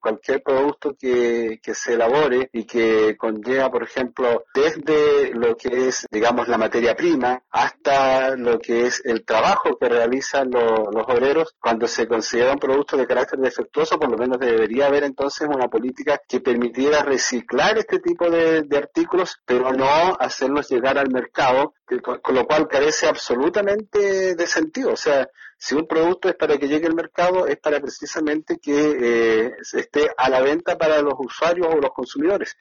cualquier producto que se elabore y que conlleva, por ejemplo, desde lo que es, digamos, la materia prima hasta lo que es el trabajo que realizan los obreros, cuando se considera un producto de carácter defectuoso, por lo menos debería haber entonces una política que permitiera reciclar este tipo de artículos, pero no hacerlos llegar al mercado, con lo cual carece absolutamente de sentido. O sea, si un producto es para que llegue al mercado, es para precisamente que esté a la venta para los usuarios o los consumidores.